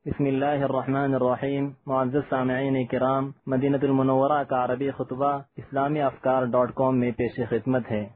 بسم الله الرحمن الرحیم. معزز سامعین کرام، مدینہ المنورہ کا عربی خطبہ اسلامی افکار.com میں پیش خدمت ہے.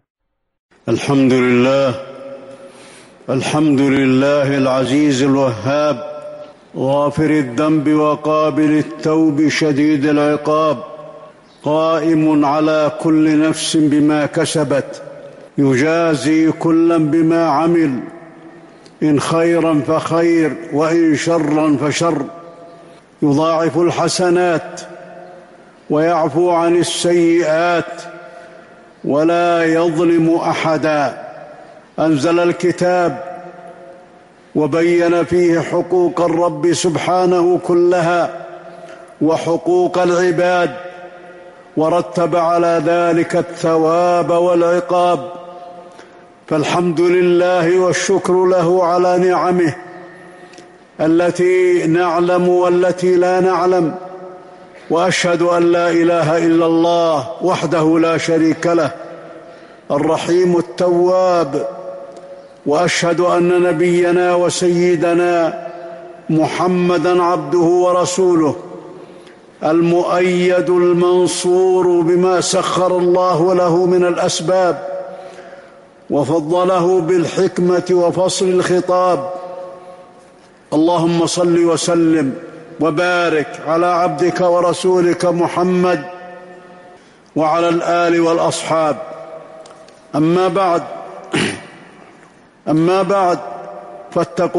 الحمد لله العزيز الوهاب غافر الذنب وقابل التوب شديد العقاب، قائم على كل نفس بما كسبت، يجازي كلا بما عمل، إن خيرا فخير وإن شرا فشر، يضاعف الحسنات ويعفو عن السيئات ولا يظلم أحدا. أنزل الكتاب وبين فيه حقوق الرب سبحانه كلها وحقوق العباد، ورتب على ذلك الثواب والعقاب، فالحمد لله والشكر له على نعمه التي نعلم والتي لا نعلم، وأشهد أن لا إله إلا الله وحده لا شريك له الرحيم التواب، وأشهد أن نبينا وسيدنا محمدًا عبده ورسوله المؤيد المنصور بما سخر الله له من الأسباب، وفضله بالحكمة وفصل الخطاب. اللهم صل وسلم وبارك على عبدك ورسولك محمد وعلى الآل والأصحاب. أما بعد فاتقوا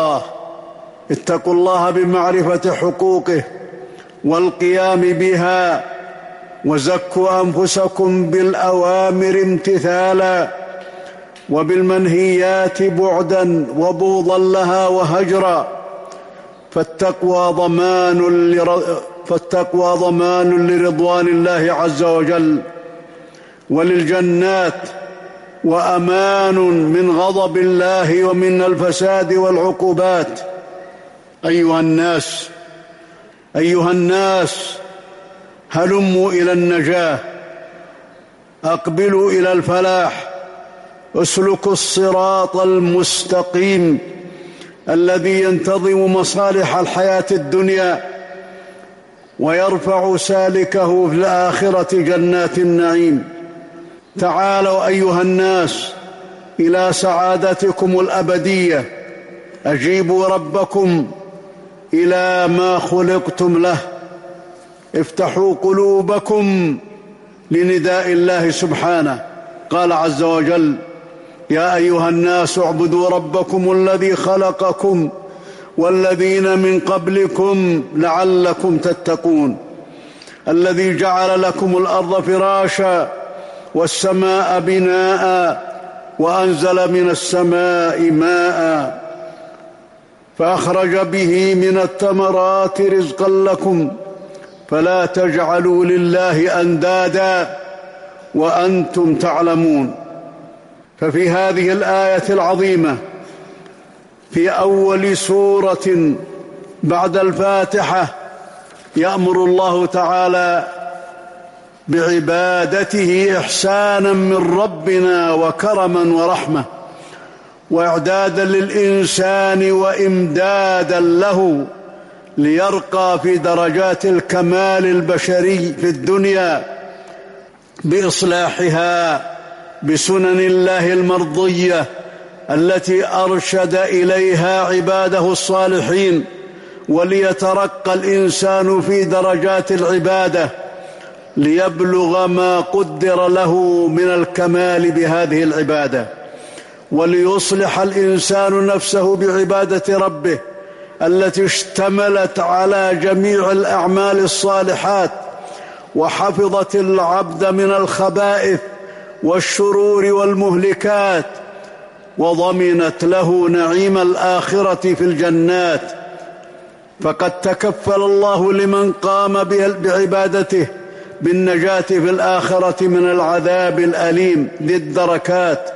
الله بمعرفة حقوقه والقيام بها، وزكوا أنفسكم بالأوامر امتثالا، وبالمنهيات بعدا وبغضا لها وهجرا، فالتقوى ضمان لرضوان الله عز وجل وللجنات، وأمان من غضب الله ومن الفساد والعقوبات. أيها الناس هلموا إلى النجاة، أقبلوا إلى الفلاح، اسلكوا الصراط المستقيم الذي ينتظم مصالح الحياة الدنيا ويرفع سالكه في الآخرة جنات النعيم. تعالوا أيها الناس إلى سعادتكم الأبدية، أجيبوا ربكم إلى ما خلقتم له، افتحوا قلوبكم لنداء الله سبحانه. قال عز وجل: يا أيها الناس اعبدوا ربكم الذي خلقكم والذين من قبلكم لعلكم تتقون، الذي جعل لكم الأرض فراشا والسماء بناء وأنزل من السماء ماء فأخرج به من الثمرات رزقا لكم، فلا تجعلوا لله أندادا وأنتم تعلمون. ففي هذه الآية العظيمة في أول سورة بعد الفاتحة يأمر الله تعالى بعبادته إحسانا من ربنا وكرما ورحمة، وإعدادا للإنسان وإمدادا له ليرقى في درجات الكمال البشري في الدنيا بإصلاحها بسنن الله المرضية التي أرشد إليها عباده الصالحين، وليترقى الإنسان في درجات العبادة ليبلغ ما قدر له من الكمال بهذه العبادة، وليصلح الإنسان نفسه بعبادة ربه التي اشتملت على جميع الأعمال الصالحات، وحفظت العبد من الخبائث والشرور والمهلكات، وضمنت له نعيم الآخرة في الجنات. فقد تكفل الله لمن قام بعبادته بالنجاة في الآخرة من العذاب الأليم ذي الدركات.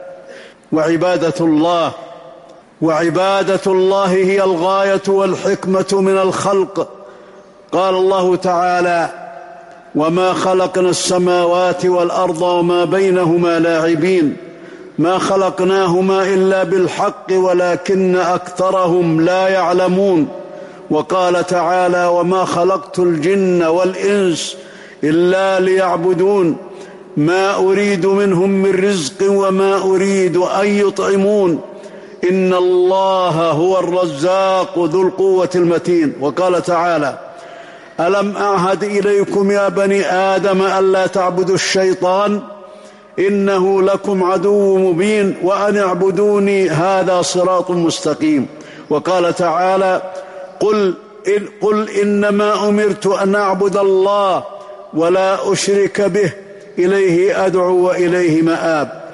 وعبادة الله هي الغاية والحكمة من الخلق. قال الله تعالى: وما خلقنا السماوات والأرض وما بينهما لاعبين، ما خلقناهما إلا بالحق ولكن أكثرهم لا يعلمون. وقال تعالى: وما خلقت الجن والإنس إلا ليعبدون ما أريد منهم من رزق وما أريد أن يطعمون إن الله هو الرزاق ذو القوة المتين. وقال تعالى: ألم أعهد إليكم يا بني آدم ألا تعبدوا الشيطان إنه لكم عدو مبين وأن اعبدوني هذا صراط مستقيم. وقال تعالى: قل إنما أمرت أن أعبد الله ولا أشرك به إليه أدعو وإليه مآب.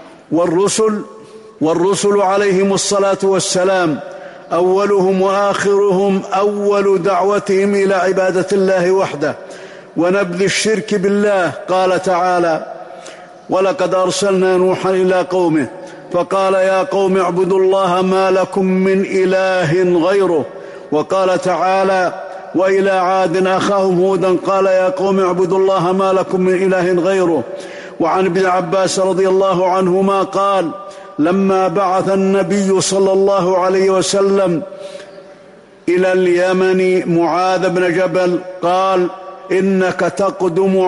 والرسل عليهم الصلاة والسلام أولهم وآخرهم أول دعوتهم إلى عبادة الله وحده ونبذ الشرك بالله. قال تعالى: ولقد أرسلنا نوحا إلى قومه فقال يا قوم اعبدوا الله ما لكم من إله غيره. وقال تعالى: وإلى عاد أخاهم هودا قال يا قوم اعبدوا الله ما لكم من إله غيره. وعن ابن عباس رضي الله عنهما قال: لما بعث النبي صلى الله عليه وسلم إلى اليمن معاذ بن جبل قال: إنك تقدم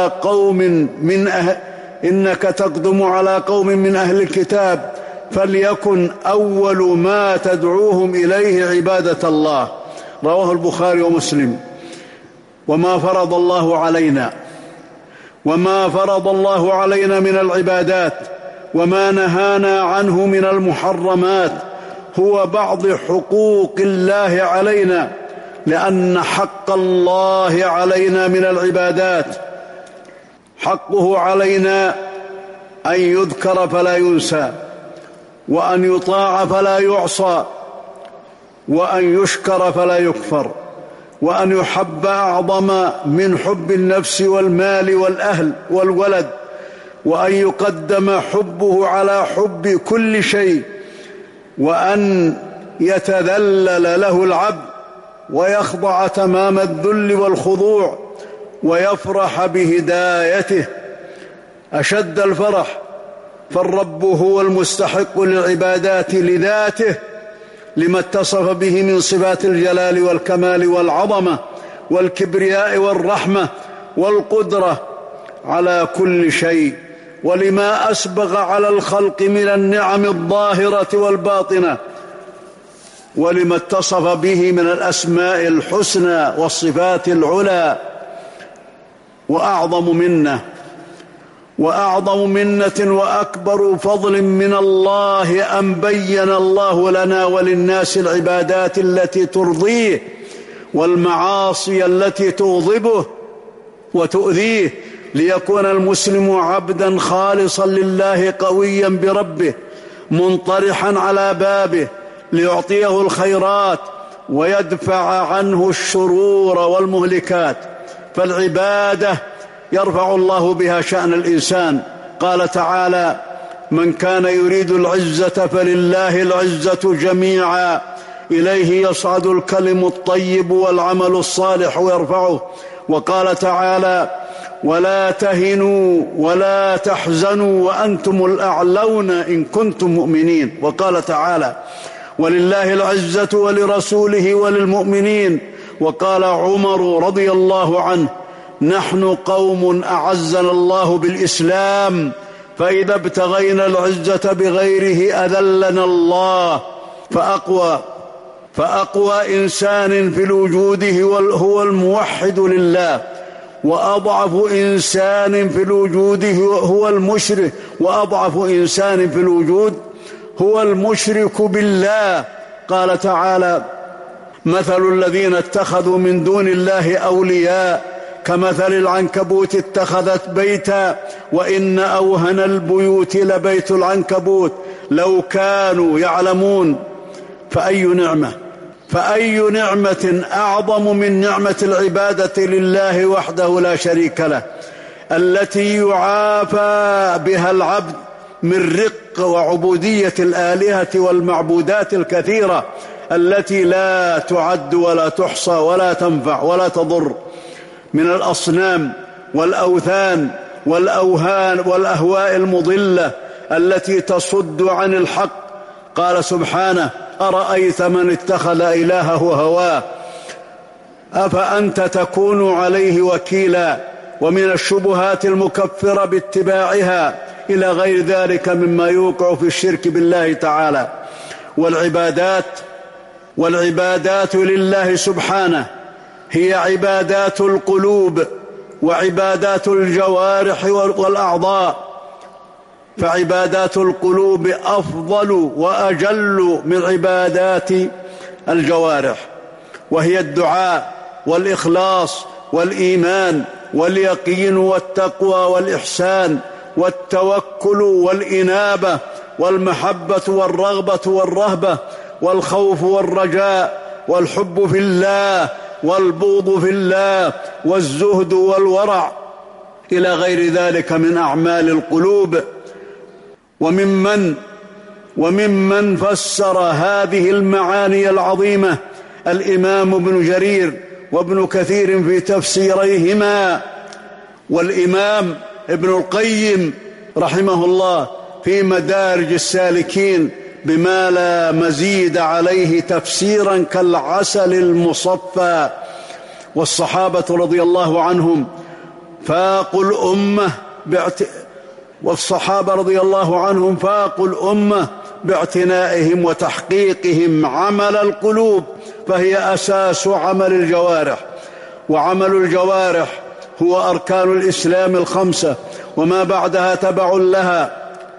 على قوم من أهل الكتاب فليكن أول ما تدعوهم إليه عبادة الله. رواه البخاري ومسلم. وما فرض الله علينا من العبادات وما نهانا عنه من المحرمات هو بعض حقوق الله علينا، لأن حق الله علينا من العبادات حقه علينا أن يذكر فلا ينسى، وأن يطاع فلا يعصى، وأن يشكر فلا يكفر، وأن يحب أعظم من حب النفس والمال والأهل والولد، وأن يقدم حبه على حب كل شيء، وأن يتذلل له العبد ويخضع تمام الذل والخضوع ويفرح بهدايته أشد الفرح. فالرب هو المستحق للعبادات لذاته لما اتصف به من صفات الجلال والكمال والعظمة والكبرياء والرحمة والقدرة على كل شيء، ولما أسبغ على الخلق من النعم الظاهرة والباطنة، ولما اتصف به من الأسماء الحسنى والصفات العلى. وأعظم منة وأكبر فضل من الله أن بين الله لنا وللناس العبادات التي ترضيه والمعاصي التي تغضبه وتؤذيه، ليكون المسلم عبدا خالصا لله قويا بربه منطرحا على بابه ليعطيه الخيرات ويدفع عنه الشرور والمهلكات. فالعبادة يرفع الله بها شأن الإنسان. قال تعالى: من كان يريد العزة فلله العزة جميعا إليه يصعد الكلم الطيب والعمل الصالح يرفعه. وقال تعالى: ولا تهنوا ولا تحزنوا وأنتم الأعلون إن كنتم مؤمنين. وقال تعالى: ولله العزة ولرسوله وللمؤمنين. وقال عمر رضي الله عنه: نحن قوم أعزنا الله بالإسلام فإذا ابتغينا العزة بغيره أذلنا الله. فأقوى إنسان في الوجود هو الموحد لله، وأضعف إنسان في الوجود هو المشرك، وأضعف إنسان في الوجود هو المشرك بالله. قال تعالى: مثل الذين اتخذوا من دون الله أولياء كمثل العنكبوت اتخذت بيتا وإن أوهن البيوت لبيت العنكبوت لو كانوا يعلمون. فأي نعمة أعظم من نعمة العبادة لله وحده لا شريك له، التي يعافى بها العبد من رق وعبودية الآلهة والمعبودات الكثيرة التي لا تعد ولا تحصى ولا تنفع ولا تضر، من الأصنام والأوثان والأوهان والأهواء المضلة التي تصد عن الحق. قال سبحانه: أرأيت من اتخذ إلهه هواه أفأنت تكون عليه وكيلا، ومن الشبهات المكفرة باتباعها إلى غير ذلك مما يوقع في الشرك بالله تعالى. والعبادات لله سبحانه هي عبادات القلوب وعبادات الجوارح والأعضاء، فعبادات القلوب أفضل وأجل من عبادات الجوارح، وهي الدعاء والإخلاص والإيمان واليقين والتقوى والإحسان والتوكل والإنابة والمحبة والرغبة والرهبة والخوف والرجاء والحب في الله والبغض في الله والزهد والورع إلى غير ذلك من أعمال القلوب. وممن فسر هذه المعاني العظيمة الإمام ابن جرير وابن كثير في تفسيريهما، والإمام ابن القيم رحمه الله في مدارج السالكين، بما لا مزيد عليه تفسيرا كالعسل المصفى. والصحابة رضي الله عنهم فاقوا الأمة باعتنائهم وتحقيقهم عمل القلوب، فهي أساس عمل الجوارح، وعمل الجوارح هو أركان الإسلام الخمسة وما بعدها تبع لها.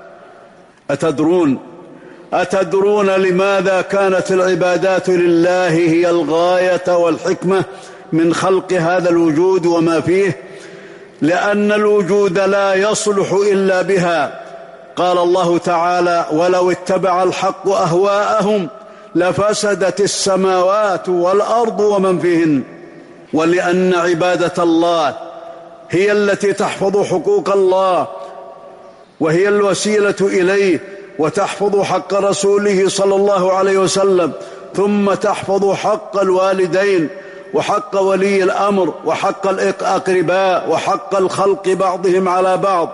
أتدرون لماذا كانت العبادات لله هي الغاية والحكمة من خلق هذا الوجود وما فيه؟ لأن الوجود لا يصلح إلا بها. قال الله تعالى: ولو اتبع الحق أهواءهم لفسدت السماوات والأرض ومن فيهن. ولأن عبادة الله هي التي تحفظ حقوق الله وهي الوسيلة إليه، وتحفظ حق رسوله صلى الله عليه وسلم، ثم تحفظ حق الوالدين وحق ولي الأمر وحق الأقرباء وحق الخلق بعضهم على بعض.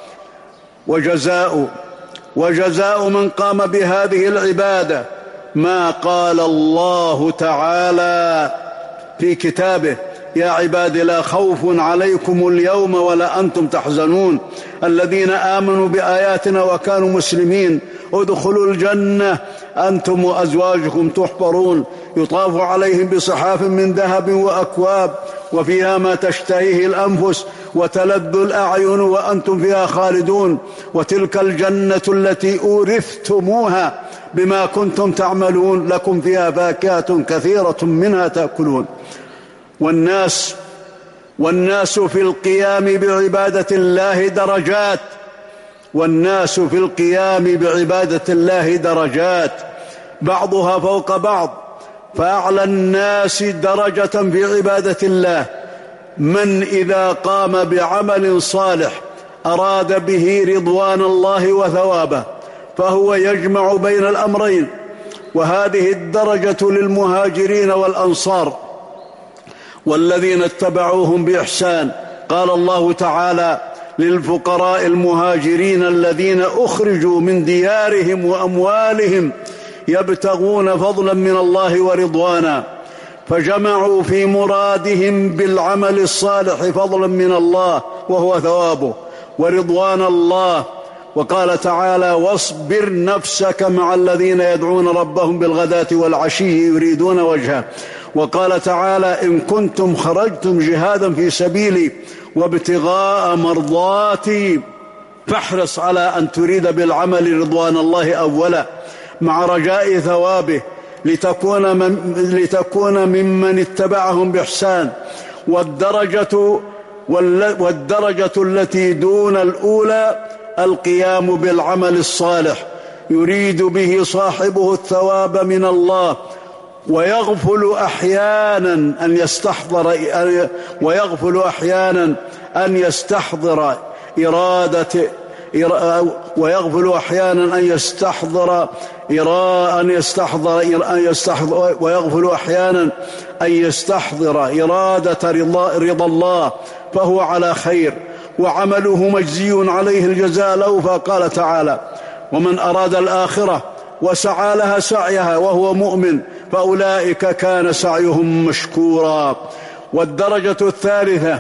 وجزاء من قام بهذه العبادة ما قال الله تعالى في كتابه: يا عباد لا خوف عليكم اليوم ولا أنتم تحزنون الذين آمنوا بآياتنا وكانوا مسلمين ادخلوا الجنة أنتم وأزواجكم تحبرون يطاف عليهم بصحاف من ذهب وأكواب وفيها ما تشتهيه الأنفس وتلذ الأعين وأنتم فيها خالدون وتلك الجنة التي أورثتموها بما كنتم تعملون لكم فيها فاكهة كثيرة منها تأكلون. والناس في القيام بعبادة الله درجات بعضها فوق بعض، فأعلى الناس درجة في عبادة الله من إذا قام بعمل صالح أراد به رضوان الله وثوابه، فهو يجمع بين الأمرين. وهذه الدرجة للمهاجرين والأنصار والذين اتبعوهم بإحسان. قال الله تعالى: للفقراء المهاجرين الذين أخرجوا من ديارهم وأموالهم يبتغون فضلا من الله ورضوانا، فجمعوا في مرادهم بالعمل الصالح فضلا من الله وهو ثوابه ورضوان الله. وقال تعالى: واصبر نفسك مع الذين يدعون ربهم بالغداة والعشي يريدون وجهه. وقال تعالى: إن كنتم خرجتم جهادا في سبيلي وابتغاء مرضاتي فاحرص على أن تريد بالعمل رضوان الله أولا مع رجاء ثوابه لتكون ممن اتبعهم بإحسان. والدرجة التي دون الأولى القيام بالعمل الصالح يريد به صاحبه الثواب من الله، ويغفل أحيانا أن يستحضر إرادة رضا الله، فهو على خير وعمله مجزي عليه الجزاء الأوفى. قال تعالى: ومن أراد الآخرة وسعى لها سعيها وهو مؤمن فأولئك كان سعيهم مشكورا. والدرجة الثالثة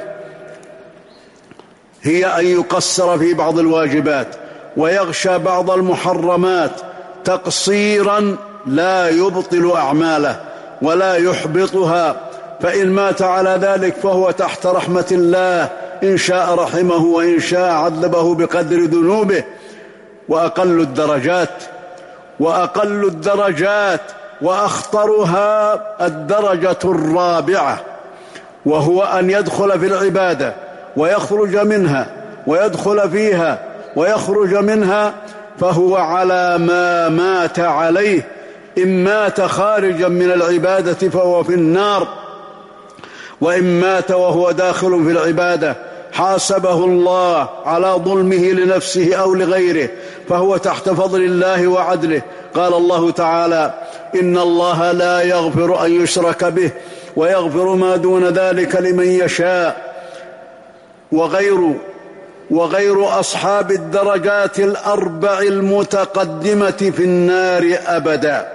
هي أن يقصر في بعض الواجبات ويغشى بعض المحرمات تقصيرا لا يبطل أعماله ولا يحبطها، فإن مات على ذلك فهو تحت رحمة الله، إن شاء رحمه وإن شاء عذبه بقدر ذنوبه. وأقل الدرجات وأخطرها الدرجة الرابعة، وهو أن يدخل في العبادة ويخرج منها ويدخل فيها ويخرج منها، فهو على ما مات عليه. إن مات خارجا من العبادة فهو في النار، وإن مات وهو داخل في العبادة حاسبه الله على ظلمه لنفسه أو لغيره فهو تحت فضل الله وعدله. قال الله تعالى: إن الله لا يغفر أن يشرك به ويغفر ما دون ذلك لمن يشاء. وغير أصحاب الدرجات الأربع المتقدمة في النار أبدا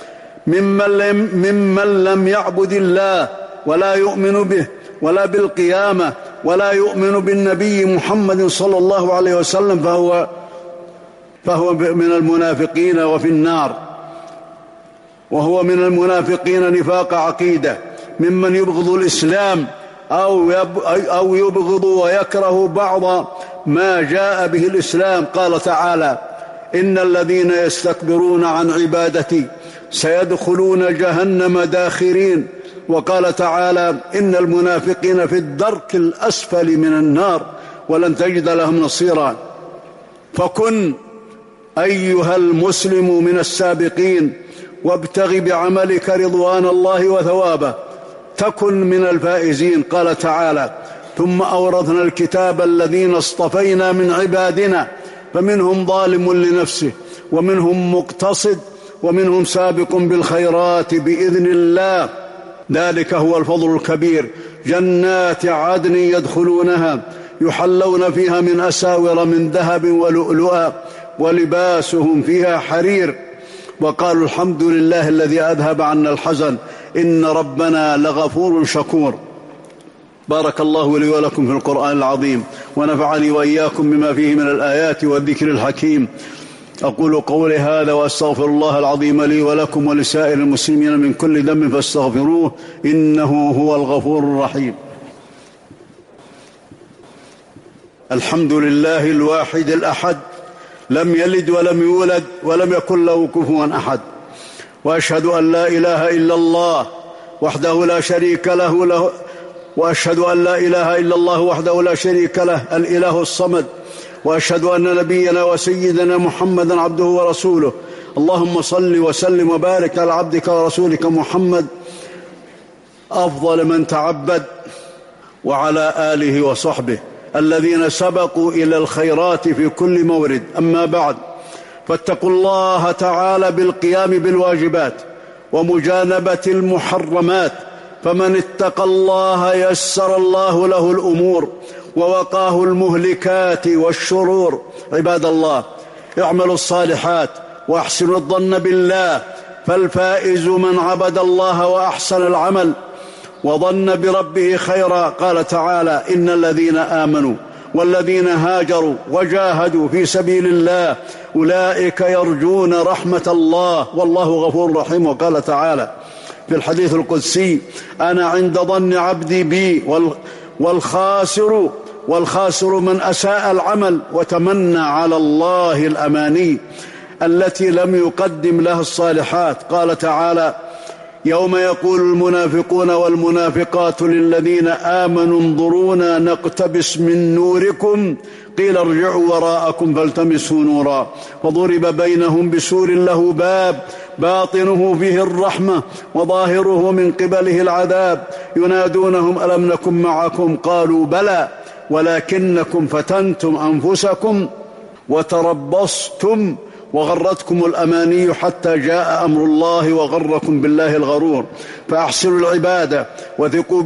ممن لم يعبد الله ولا يؤمن به ولا بالقيامة ولا يؤمن بالنبي محمد صلى الله عليه وسلم فهو من المنافقين وفي النار. وهو من المنافقين نفاق عقيدة، ممن يبغض الإسلام أو يبغض ويكره بعض ما جاء به الإسلام. قال تعالى: إن الذين يستكبرون عن عبادتي سيدخلون جهنم داخرين. وقال تعالى: إن المنافقين في الدرك الأسفل من النار ولن تجد لهم نصيرا. فكن أيها المسلم من السابقين وابتغ بعملك رضوان الله وثوابه تكن من الفائزين. قال تعالى: ثم أورثنا الكتاب الذين اصطفينا من عبادنا فمنهم ظالم لنفسه ومنهم مقتصد ومنهم سابق بالخيرات بإذن الله. ذلك هو الفضل الكبير. جنات عدن يدخلونها يحلون فيها من أساور من ذهب ولؤلؤا ولباسهم فيها حرير. وقالوا: الحمد لله الذي أذهب عنا الحزن إن ربنا لغفور شكور. بارك الله لي ولكم في القرآن العظيم، ونفعني وإياكم بما فيه من الآيات والذكر الحكيم. أقول قولي هذا وأستغفر الله العظيم لي ولكم ولسائر المسلمين من كل ذنب فاستغفروه إنه هو الغفور الرحيم. الحمد لله الواحد الأحد، لم يلد ولم يولد ولم يكن له كفوا أحد. وأشهد أن لا إله إلا الله وحده لا شريك له وأشهد أن لا إله إلا الله وحده لا شريك له الإله الصمد. وأشهد أن نبينا وسيدنا محمدا عبده ورسوله. اللهم صل وسلم وبارك على عبدك ورسولك محمد أفضل من تعبد، وعلى آله وصحبه الذين سبقوا إلى الخيرات في كل مورد. أما بعد، فاتقوا الله تعالى بالقيام بالواجبات ومجانبة المحرمات، فمن اتقى الله يسر الله له الأمور ووقاه المهلكات والشرور. عباد الله، اعملوا الصالحات واحسنوا الظن بالله، فالفائز من عبد الله وأحسن العمل وظن بربه خيرا. قال تعالى: إن الذين آمنوا والذين هاجروا وجاهدوا في سبيل الله أولئك يرجون رحمة الله والله غفور رحيم. وقال تعالى في الحديث القدسي: أنا عند ظن عبدي بي، والخاسر من أساء العمل وتمنى على الله الأماني التي لم يقدم لها الصالحات. قال تعالى: يوم يقول المنافقون والمنافقات للذين آمنوا انظرونا نقتبس من نوركم قيل ارجعوا وراءكم فالتمسوا نورا فضرب بينهم بسور له باب باطنه فيه الرحمة وظاهره من قبله العذاب ينادونهم ألم نكن معكم قالوا بلى ولكنكم فتنتم أنفسكم وتربصتم وغرتكم الأماني حتى جاء أمر الله وغركم بالله الغرور. فأحسنوا العبادة وثقوا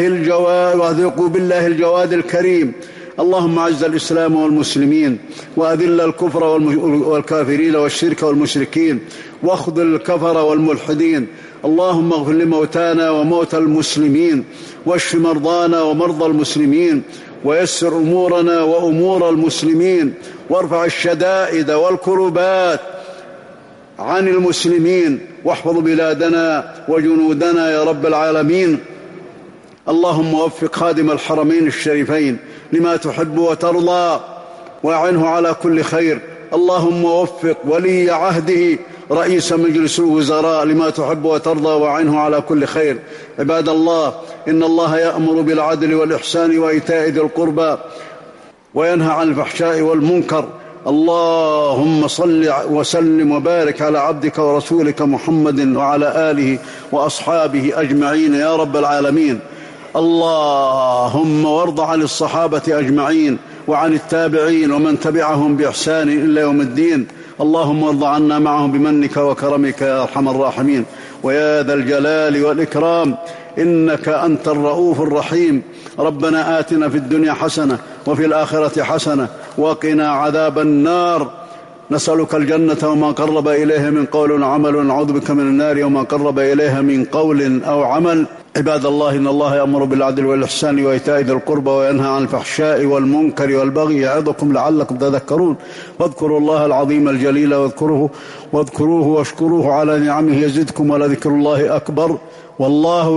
بالله الجواد الكريم. اللهم أعز الإسلام والمسلمين وأذل الكفر والكافرين والشرك والمشركين واخذل الكفر والملحدين. اللهم اغفر لموتانا وموتى المسلمين، واشف مرضانا ومرضى المسلمين، ويسر أمورنا وأمور المسلمين، وارفع الشدائد والكربات عن المسلمين، واحفظ بلادنا وجنودنا يا رب العالمين. اللهم وفق خادم الحرمين الشريفين لما تحب وترضى، وأعنه على كل خير. اللهم وفق ولي عهده رئيس مجلس الوزراء لما تحب وترضى، وأعنه على كل خير. عباد الله، إن الله يأمر بالعدل والإحسان وإيتاء ذي القربى وينهى عن الفحشاء والمنكر. اللهم صل وسلم وبارك على عبدك ورسولك محمد وعلى آله وأصحابه أجمعين يا رب العالمين. اللهم وارض عن الصحابة أجمعين وعن التابعين ومن تبعهم بإحسان إلى يوم الدين. اللهم وارض عنا معهم بمنك وكرمك يا أرحم الراحمين ويا ذا الجلال والإكرام، إنك أنت الرؤوف الرحيم. ربنا آتنا في الدنيا حسنة وفي الآخرة حسنة وقنا عذاب النار. نسألك الجنة وما قرب إليها من قول وعمل، ونعوذ بك من النار وما قرب إليها من قول أو عمل. عباد الله، إن الله يأمر بالعدل والإحسان وإيتاء ذي القربى وينهى عن الفحشاء والمنكر والبغي يعظكم لعلكم تذكرون. واذكروا الله العظيم الجليل واذكروه واشكروه على نعمه يزدكم، ولذكر الله أكبر. والله